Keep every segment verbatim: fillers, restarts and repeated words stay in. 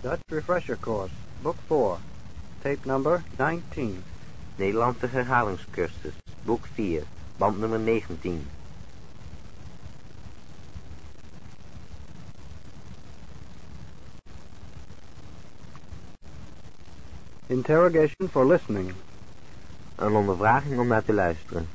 Dutch Refresher Course, Book four, Tape number nineteen. Nederlandse herhalingscursus, boek vier, band nummer negentien. Interrogation for listening. Een ondervraging om naar te luisteren.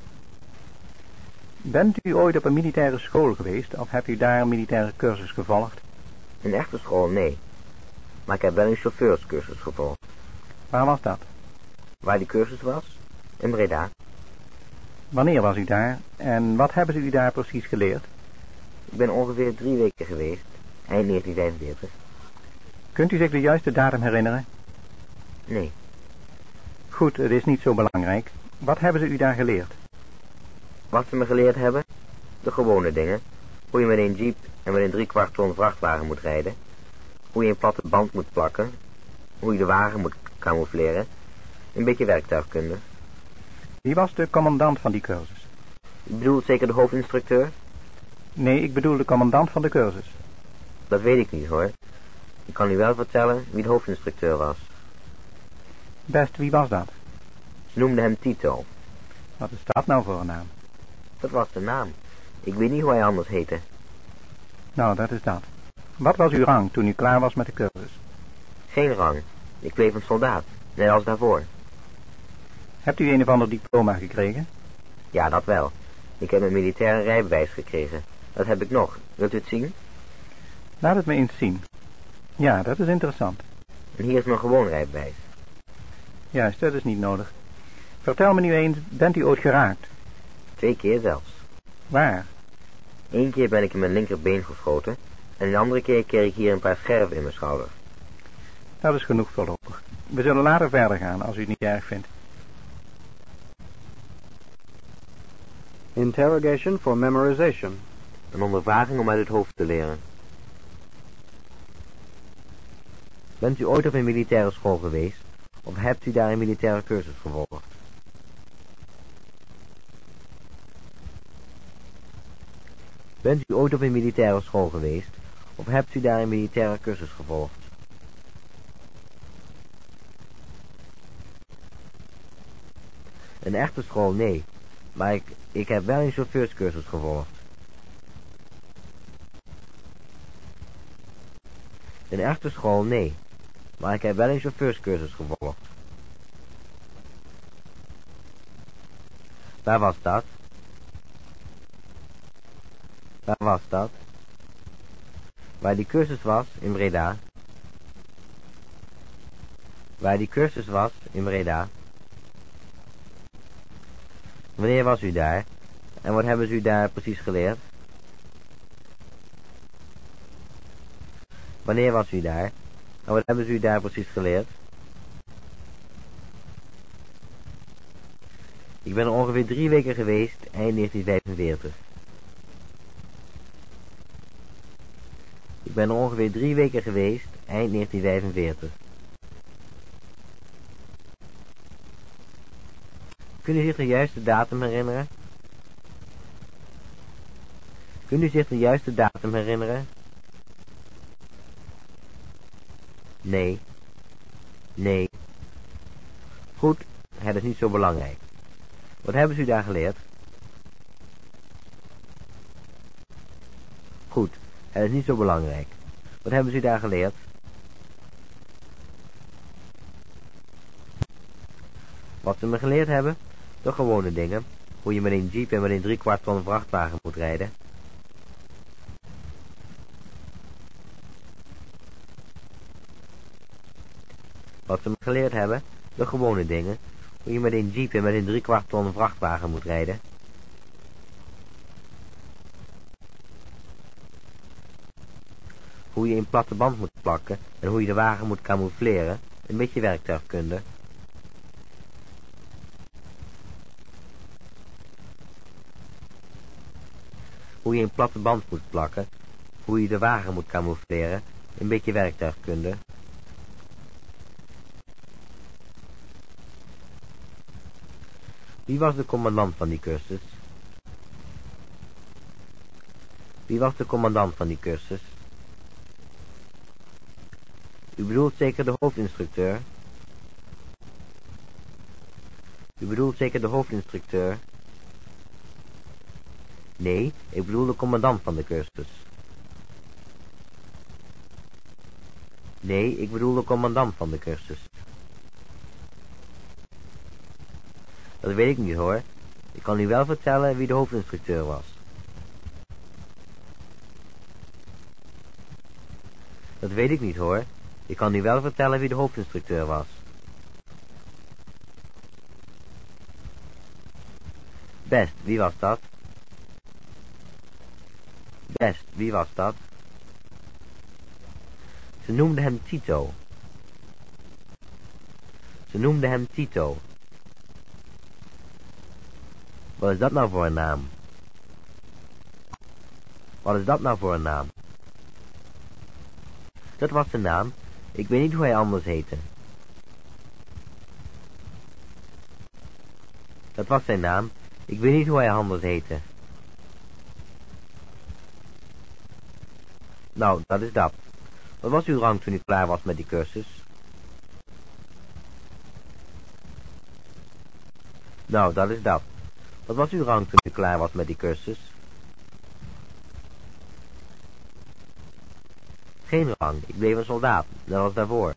Bent u ooit op een militaire school geweest of hebt u daar een militaire cursus gevolgd? Een echte school, nee. Maar ik heb wel een chauffeurscursus gevolgd. Waar was dat? Waar die cursus was? In Breda. Wanneer was u daar en wat hebben ze u daar precies geleerd? Ik ben ongeveer drie weken geweest, eind negentien vijfenveertig. Kunt u zich de juiste datum herinneren? Nee. Goed, het is niet zo belangrijk. Wat hebben ze u daar geleerd? Wat ze me geleerd hebben? De gewone dingen. Hoe je met een jeep en met een driekwart ton vrachtwagen moet rijden. Hoe je een platte band moet plakken. Hoe je de wagen moet camoufleren. Een beetje werktuigkunde. Wie was de commandant van die cursus? Je bedoelt zeker de hoofdinstructeur? Nee, ik bedoel de commandant van de cursus. Dat weet ik niet, hoor. Ik kan u wel vertellen wie de hoofdinstructeur was. Best, wie was dat? Ze noemden hem Tito. Wat is dat nou voor een naam? Dat was de naam. Ik weet niet hoe hij anders heette. Nou, dat is dat. Wat was uw rang toen u klaar was met de cursus? Geen rang. Ik bleef een soldaat, net als daarvoor. Hebt u een of ander diploma gekregen? Ja, dat wel. Ik heb een militaire rijbewijs gekregen. Dat heb ik nog. Wilt u het zien? Laat het me eens zien. Ja, dat is interessant. En hier is mijn gewoon rijbewijs. Juist, dat is niet nodig. Vertel me nu eens, bent u ooit geraakt? Twee keer zelfs. Waar? Eén keer ben ik in mijn linkerbeen geschoten. En een andere keer kreeg ik hier een paar scherven in mijn schouder. Dat is genoeg voorlopig. We zullen later verder gaan, als u het niet erg vindt. Interrogation for memorization. Een ondervraging om uit het hoofd te leren. Bent u ooit op een militaire school geweest? Of hebt u daar een militaire cursus gevolgd? Bent u ooit op een militaire school geweest? Of hebt u daar een militaire cursus gevolgd? Een echte school, nee. Maar ik, ik heb wel een chauffeurscursus gevolgd. Een echte school, nee. Maar ik heb wel een chauffeurscursus gevolgd. Waar was dat? Waar was dat? Waar die cursus was, in Breda. Waar die cursus was, in Breda. Wanneer was u daar? En wat hebben ze u daar precies geleerd? Wanneer was u daar? En wat hebben ze u daar precies geleerd? Ik ben er ongeveer drie weken geweest, eind negentien vijfenveertig. Ik ben er ongeveer drie weken geweest, eind negentien vijfenveertig. Kunt u zich de juiste datum herinneren? Kunt u zich de juiste datum herinneren? Nee. Nee. Goed, het is niet zo belangrijk. Wat hebben ze u daar geleerd? Goed, het is niet zo belangrijk. Wat hebben ze u daar geleerd? Wat ze me geleerd hebben? De gewone dingen. Hoe je met een jeep en met een driekwart ton vrachtwagen moet rijden. Wat ze me geleerd hebben? De gewone dingen. Hoe je met een jeep en met een driekwart ton vrachtwagen moet rijden. Hoe je een platte band moet plakken en hoe je de wagen moet camoufleren. Een beetje werktuigkunde. Hoe je een platte band moet plakken. Hoe je de wagen moet camoufleren. Een beetje werktuigkunde. Wie was de commandant van die cursus? Wie was de commandant van die cursus? U bedoelt zeker de hoofdinstructeur? U bedoelt zeker de hoofdinstructeur? Nee, ik bedoel de commandant van de cursus. Nee, ik bedoel de commandant van de cursus. Dat weet ik niet hoor. Ik kan u wel vertellen wie de hoofdinstructeur was. Dat weet ik niet hoor. Ik kan u wel vertellen wie de hoofdinstructeur was. Best, wie was dat? Best, wie was dat? Ze noemde hem Tito. Ze noemde hem Tito. Wat is dat nou voor een naam? Wat is dat nou voor een naam? Dat was zijn naam. Ik weet niet hoe hij anders heette. Dat was zijn naam. Ik weet niet hoe hij anders heette. Nou, dat is dat. Wat was uw rang toen u klaar was met die cursus? Nou, dat is dat. Wat was uw rang toen u klaar was met die cursus? Geen rang, ik bleef een soldaat, net als daarvoor.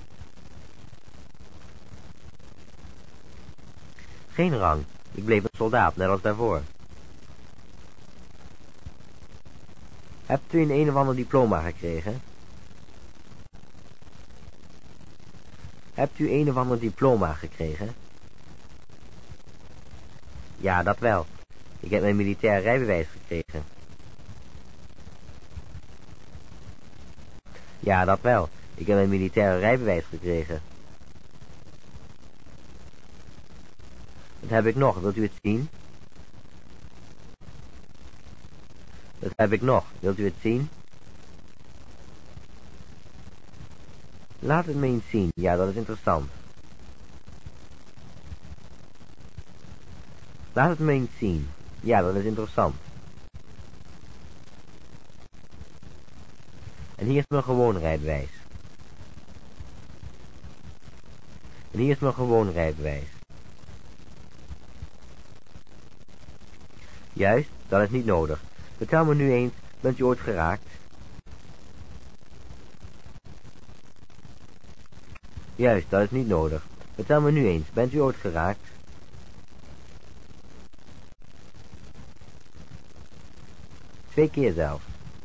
Geen rang, ik bleef een soldaat, net als daarvoor. Hebt u een een of ander diploma gekregen? Hebt u een of ander diploma gekregen? Ja, dat wel. Ik heb mijn militair rijbewijs gekregen. Ja, dat wel. Ik heb mijn militaire rijbewijs gekregen. Dat heb ik nog. Wilt u het zien? Dat heb ik nog. Wilt u het zien? Laat het me eens zien. Ja, dat is interessant. Laat het me eens zien. Ja, dat is interessant. En hier is mijn gewoon rijbewijs. En hier is mijn gewoon rijbewijs. Juist, dat is niet nodig. Vertel me nu eens, bent u ooit geraakt? Juist, dat is niet nodig. Vertel me nu eens, bent u ooit geraakt? Twee keer zelfs.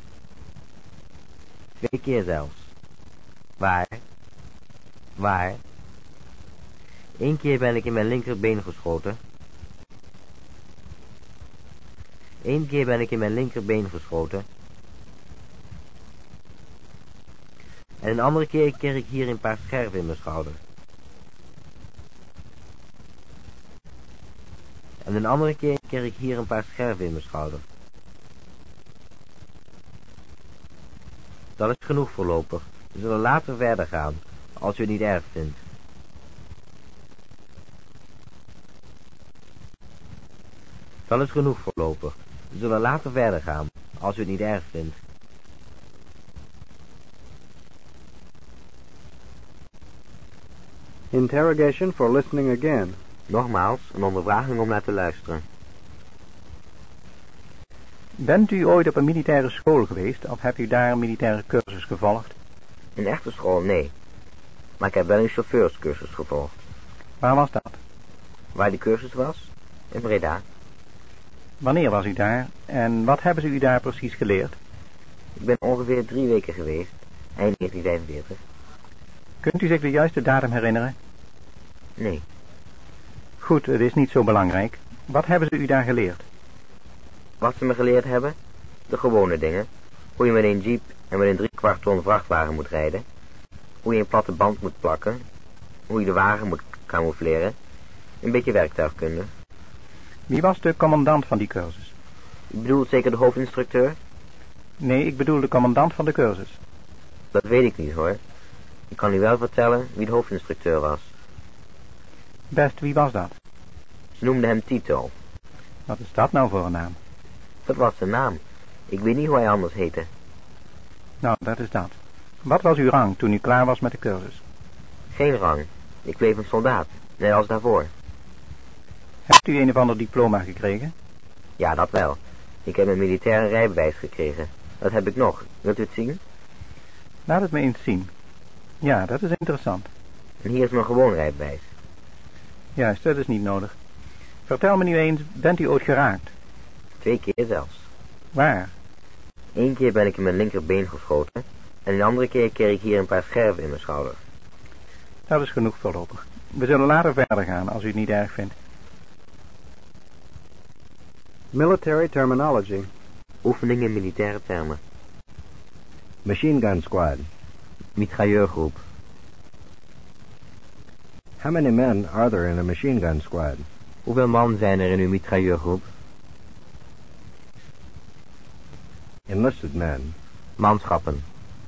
Twee keer zelfs. Waar? Waar? Eén keer ben ik in mijn linkerbeen geschoten. Eén keer ben ik in mijn linkerbeen geschoten. En een andere keer kreeg ik hier een paar scherven in mijn schouder. En een andere keer kreeg ik hier een paar scherven in mijn schouder. Dat is genoeg voorlopig. We zullen later verder gaan, als u het niet erg vindt. Dat is genoeg voorlopig. We zullen later verder gaan, als u het niet erg vindt. Interrogation for listening again. Nogmaals, een ondervraging om naar te luisteren. Bent u ooit op een militaire school geweest, of hebt u daar een militaire cursus gevolgd? Een echte school, nee. Maar ik heb wel een chauffeurscursus gevolgd. Waar was dat? Waar die cursus was? In Breda. Wanneer was u daar en wat hebben ze u daar precies geleerd? Ik ben ongeveer drie weken geweest, eind negentien vijfenveertig. Kunt u zich de juiste datum herinneren? Nee. Goed, het is niet zo belangrijk. Wat hebben ze u daar geleerd? Wat ze me geleerd hebben? De gewone dingen. Hoe je met een jeep en met een drie kwart ton vrachtwagen moet rijden. Hoe je een platte band moet plakken. Hoe je de wagen moet camoufleren. Een beetje werktuigkunde. Wie was de commandant van die cursus? U bedoelt zeker de hoofdinstructeur? Nee, ik bedoel de commandant van de cursus. Dat weet ik niet hoor. Ik kan u wel vertellen wie de hoofdinstructeur was. Best, wie was dat? Ze noemden hem Tito. Wat is dat nou voor een naam? Dat was zijn naam. Ik weet niet hoe hij anders heette. Nou, dat is dat. Wat was uw rang toen u klaar was met de cursus? Geen rang. Ik bleef een soldaat, net als daarvoor. Hebt u een of ander diploma gekregen? Ja, dat wel. Ik heb een militaire rijbewijs gekregen. Dat heb ik nog. Wilt u het zien? Laat het me eens zien. Ja, dat is interessant. En hier is mijn gewoon rijbewijs. Juist, dat is niet nodig. Vertel me nu eens, bent u ooit geraakt? Twee keer zelfs. Waar? Eén keer ben ik in mijn linkerbeen geschoten. En een andere keer kreeg ik hier een paar scherven in mijn schouder. Dat is genoeg voorlopig. We zullen later verder gaan, als u het niet erg vindt. Military terminology. Oefening in militaire termen. Machine gun squad. Mitrailleurgroep. How many men are there in a machine gun squad? Hoeveel man zijn er in uw mitrailleurgroep? Enlisted men. Manschappen.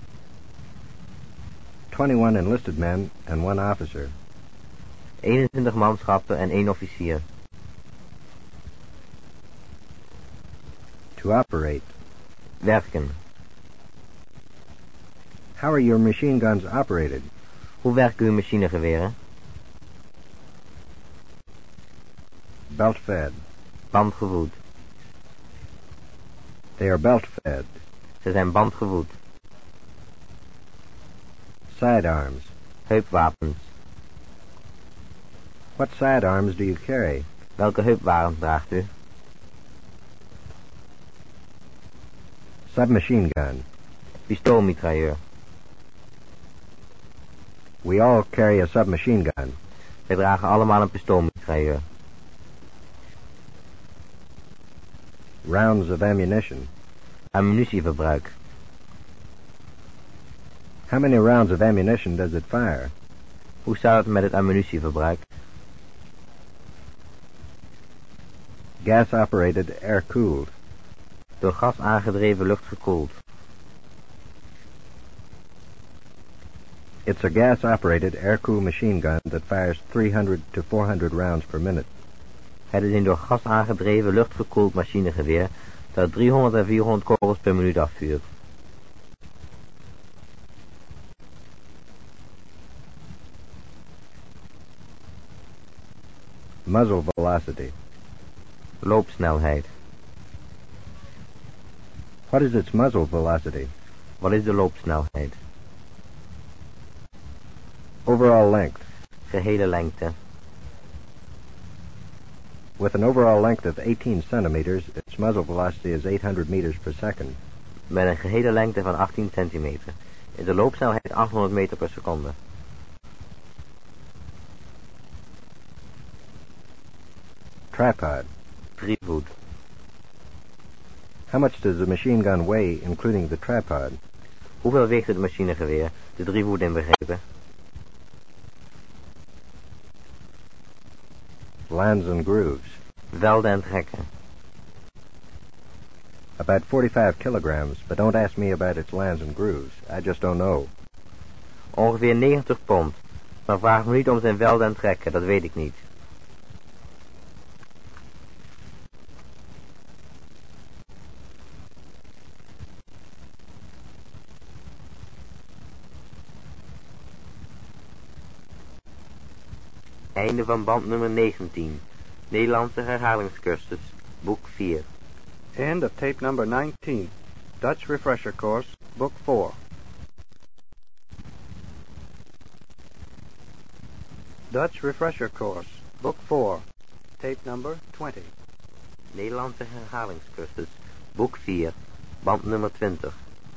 twenty-one enlisted men and one officer. eenentwintig manschappen en één officier. To operate. Werken. How are your machine guns operated? Hoe werken uw machinegeweren? Belt fed. Bandgevoed. They are belt fed. Ze zijn bandgevoed. Sidearms. Heupwapens. What sidearms do you carry? Welke heupwapens draagt u? Submachine gun. Pistoolmitrailleur. We all carry a submachine gun. Wij dragen allemaal een pistoolmitrailleur. Rounds of ammunition. Ammunitieverbruik. How many rounds of ammunition does it fire? Hoe staat het met het ammunitieverbruik? Gas-operated, air-cooled. Door gas aangedreven lucht gekoeld. It's a gas-operated, air-cooled machine gun that fires three hundred to four hundred rounds per minute. Het is een door gas aangedreven luchtgekoeld machinegeweer dat driehonderd en vierhonderd kogels per minuut afvuurt. Muzzle velocity. Loopsnelheid. What is its muzzle velocity? Wat is de loopsnelheid? Overall length. Gehele lengte. With an overall length of eighteen centimeters, its muzzle velocity is eight hundred meters per second. Met een gehele lengte van achttien centimeter is de loopsnelheid achthonderd meter per seconde. Tripod. Drievoet. How much does a machine gun weigh, including the tripod? Hoeveel weegt het machinegeweer, de drievoet inbegrepen? Lands and grooves. Velden en trekken. About forty-five kilograms, but don't ask me about its lands and grooves. I just don't know. Ongeveer negentig pond. Maar vraag me niet om zijn velden en trekken, dat weet ik niet. Einde van band nummer negentien. Nederlandse herhalingscursus, boek vier. End of tape number nineteen. Dutch refresher course, book four. Dutch refresher course, book four. Tape number twenty. Nederlandse herhalingscursus, boek vier, band nummer twintig.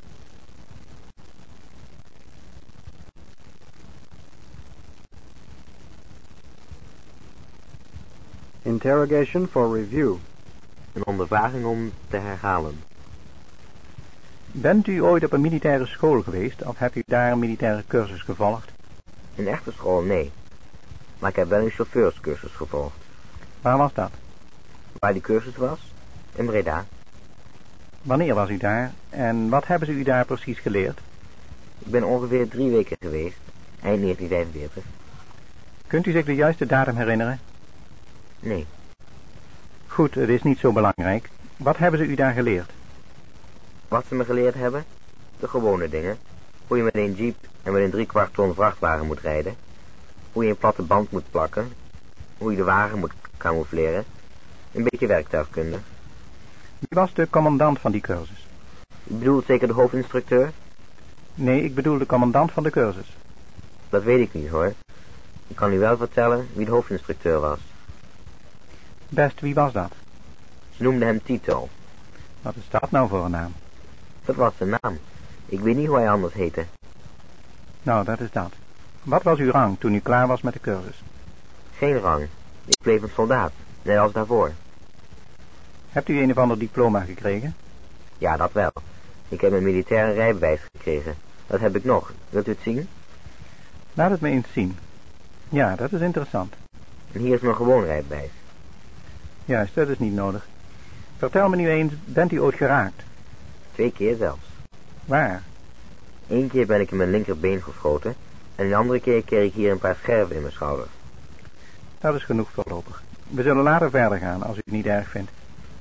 Interrogation for review. Een ondervraging om te herhalen. Bent u ooit op een militaire school geweest of hebt u daar een militaire cursus gevolgd? Een echte school, nee. Maar ik heb wel een chauffeurscursus gevolgd. Waar was dat? Waar die cursus was? In Breda. Wanneer was u daar en wat hebben ze u daar precies geleerd? Ik ben ongeveer drie weken geweest, eind negentien vijfenveertig. Kunt u zich de juiste datum herinneren? Nee. Goed, het is niet zo belangrijk. Wat hebben ze u daar geleerd? Wat ze me geleerd hebben? De gewone dingen. hoe je met een jeep en met een driekwart ton vrachtwagen moet rijden, hoe je een platte band moet plakken, hoe je de wagen moet camoufleren, een beetje werktuigkunde. Wie was de commandant van die cursus? U bedoelt zeker de hoofdinstructeur? Nee, ik bedoel de commandant van de cursus. Dat weet ik niet, hoor. Ik kan u wel vertellen wie de hoofdinstructeur was. Best, wie was dat? Ze noemden hem Tito. Wat is dat nou voor een naam? Dat was zijn naam. Ik weet niet hoe hij anders heette. Nou, dat is dat. Wat was uw rang toen u klaar was met de cursus? Geen rang. Ik bleef een soldaat, net als daarvoor. Hebt u een of ander diploma gekregen? Ja, dat wel. Ik heb een militaire rijbewijs gekregen. Dat heb ik nog. Wilt u het zien? Laat het me eens zien. Ja, dat is interessant. En hier is mijn gewoon rijbewijs. Juist, dat is niet nodig. Vertel me nu eens, bent u ooit geraakt? Twee keer zelfs. Waar? Eén keer ben ik in mijn linkerbeen geschoten en een andere keer kreeg ik hier een paar scherven in mijn schouder. Dat is genoeg voorlopig. We zullen later verder gaan, als u het niet erg vindt.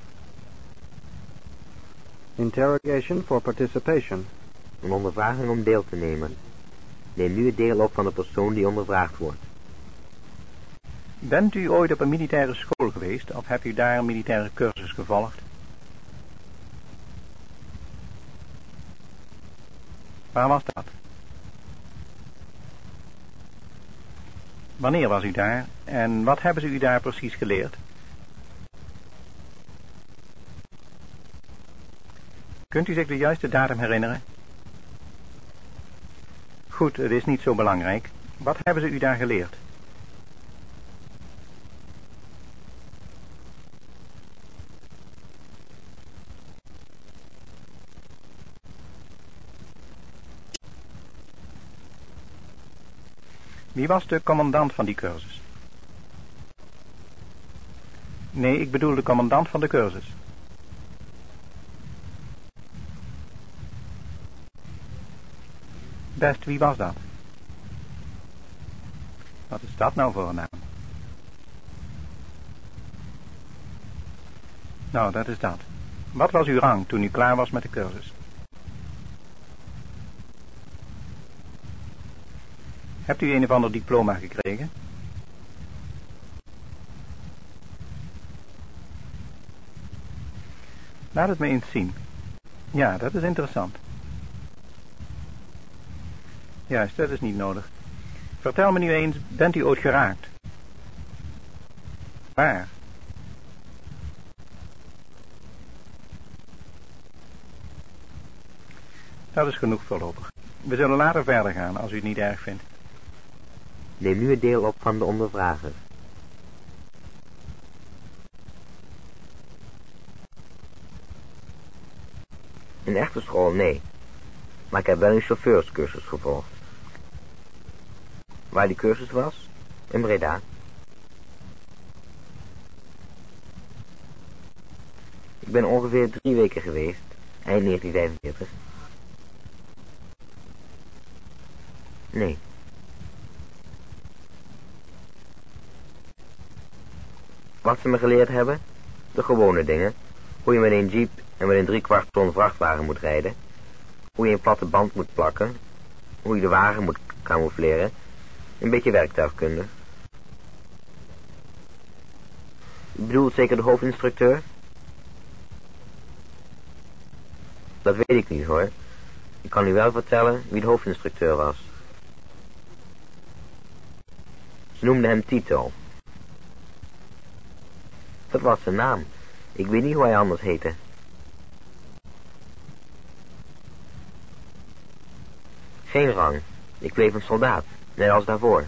Interrogation for participation. Een ondervraging om deel te nemen. Neem nu het deel op van de persoon die ondervraagd wordt. Bent u ooit op een militaire school geweest, of hebt u daar een militaire cursus gevolgd? Waar was dat? Wanneer was u daar en wat hebben ze u daar precies geleerd? Kunt u zich de juiste datum herinneren? Goed, het is niet zo belangrijk. Wat hebben ze u daar geleerd? Wie was de commandant van die cursus? Nee, ik bedoel de commandant van de cursus. Best, wie was dat? Wat is dat nou voor een naam? Nou, dat is dat. Wat was uw rang toen u klaar was met de cursus? Hebt u een of ander diploma gekregen? Laat het me eens zien. Ja, dat is interessant. Juist, dat is niet nodig. Vertel me nu eens, bent u ooit geraakt? Waar? Dat is genoeg voorlopig. We zullen later verder gaan, als u het niet erg vindt. Neem nu het deel op van de ondervrager. Een echte school, nee. Maar ik heb wel een chauffeurscursus gevolgd. Waar die cursus was? In Breda. Ik ben ongeveer drie weken geweest, eind negentien vijfenveertig. Nee. Wat ze me geleerd hebben? De gewone dingen. Hoe je met een jeep en met een driekwart ton vrachtwagen moet rijden. Hoe je een platte band moet plakken. Hoe je de wagen moet camoufleren. Een beetje werktuigkunde. U bedoelt zeker de hoofdinstructeur? Dat weet ik niet, hoor. Ik kan u wel vertellen wie de hoofdinstructeur was. Ze noemden hem Tito. Dat was zijn naam. Ik weet niet hoe hij anders heette. Geen rang. Ik bleef een soldaat, net als daarvoor.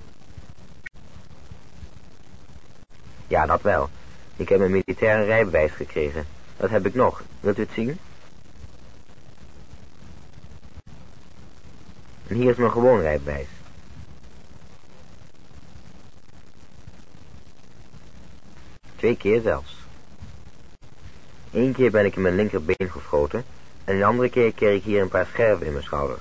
Ja, dat wel. Ik heb een militaire rijbewijs gekregen. Dat heb ik nog. Wilt u het zien? En hier is mijn gewoon rijbewijs. Twee keer zelfs. Eén keer ben ik in mijn linkerbeen geschoten en een andere keer kreeg ik hier een paar scherven in mijn schouder.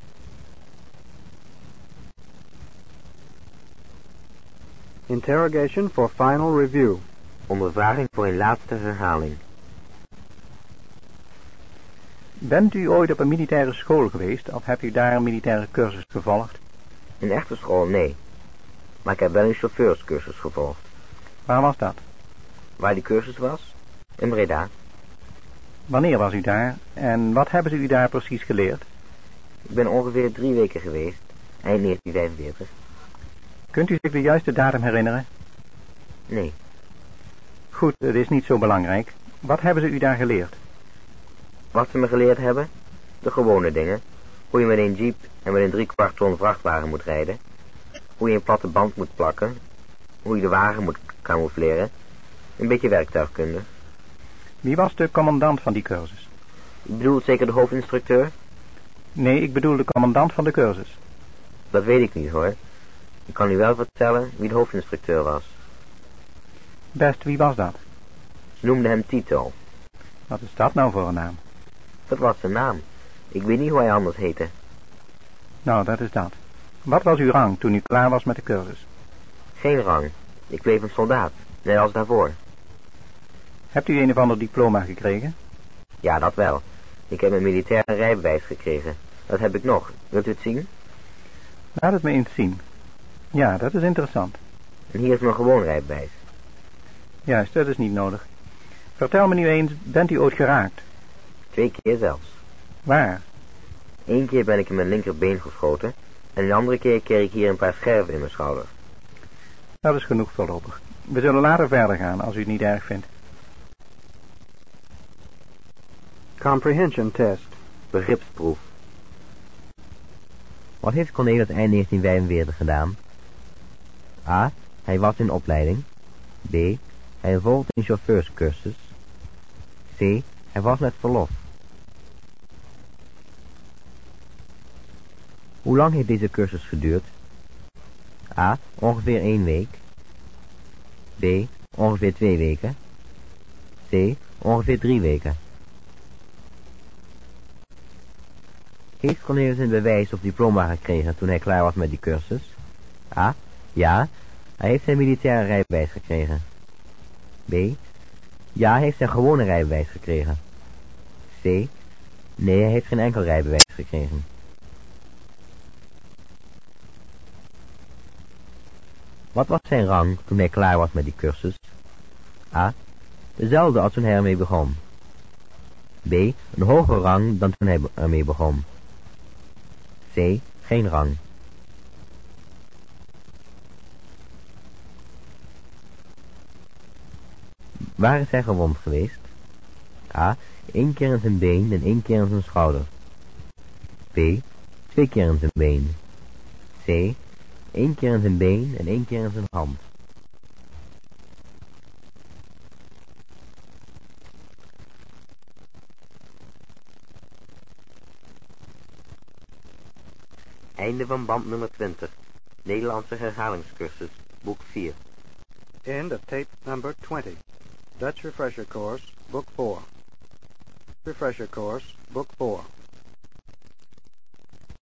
Interrogation for final review. Ondervraging voor een laatste herhaling. Bent u ooit op een militaire school geweest of hebt u daar een militaire cursus gevolgd? Een echte school, nee. Maar ik heb wel een chauffeurscursus gevolgd. Waar was dat? Waar die cursus was? In Breda. Wanneer was u daar en wat hebben ze u daar precies geleerd? Ik ben ongeveer drie weken geweest, eind negentien vijfenveertig. Kunt u zich de juiste datum herinneren? Nee. Goed, het is niet zo belangrijk. Wat hebben ze u daar geleerd? Wat ze me geleerd hebben? De gewone dingen. Hoe je met een jeep en met een driekwart ton vrachtwagen moet rijden. Hoe je een platte band moet plakken. Hoe je de wagen moet camoufleren. Een beetje werktuigkunde. Wie was de commandant van die cursus? U bedoelt zeker de hoofdinstructeur? Nee, ik bedoel de commandant van de cursus. Dat weet ik niet, hoor. Ik kan u wel vertellen wie de hoofdinstructeur was. Best, wie was dat? Ze noemden hem Tito. Wat is dat nou voor een naam? Dat was zijn naam. Ik weet niet hoe hij anders heette. Nou, dat is dat. Wat was uw rang toen u klaar was met de cursus? Geen rang. Ik bleef een soldaat, net als daarvoor. Hebt u een of ander diploma gekregen? Ja, dat wel. Ik heb een militaire rijbewijs gekregen. Dat heb ik nog. Wilt u het zien? Laat het me eens zien. Ja, dat is interessant. En hier is mijn gewoon rijbewijs. Juist, dat is niet nodig. Vertel me nu eens, bent u ooit geraakt? Twee keer zelfs. Waar? Eén keer ben ik in mijn linkerbeen geschoten. En een andere keer kreeg ik hier een paar scherven in mijn schouder. Dat is genoeg voorlopig. We zullen later verder gaan, als u het niet erg vindt. Comprehension test. Begripsproef. Wat heeft Cornelis eind negentien vijfenveertig gedaan? A. Hij was in opleiding. B. Hij volgde een chauffeurscursus. C. Hij was met verlof. Hoe lang heeft deze cursus geduurd? A. Ongeveer één week. B. Ongeveer twee weken. C. Ongeveer drie weken. Heeft Cornelis een bewijs of diploma gekregen toen hij klaar was met die cursus? A. Ja, hij heeft zijn militaire rijbewijs gekregen. B. Ja, hij heeft zijn gewone rijbewijs gekregen. C. Nee, hij heeft geen enkel rijbewijs gekregen. Wat was zijn rang toen hij klaar was met die cursus? A. Dezelfde als toen hij ermee begon. B. Een hogere rang dan toen hij ermee begon. C. Geen rang. Waar is hij gewond geweest? A. één keer in zijn been en één keer in zijn schouder. B. twee keer in zijn been. C. één keer in zijn been en één keer in zijn hand. Einde van band nummer twintig. Nederlandse herhalingscursus, boek vier. End of tape number twenty. Dutch refresher course, book four. Refresher course, book four.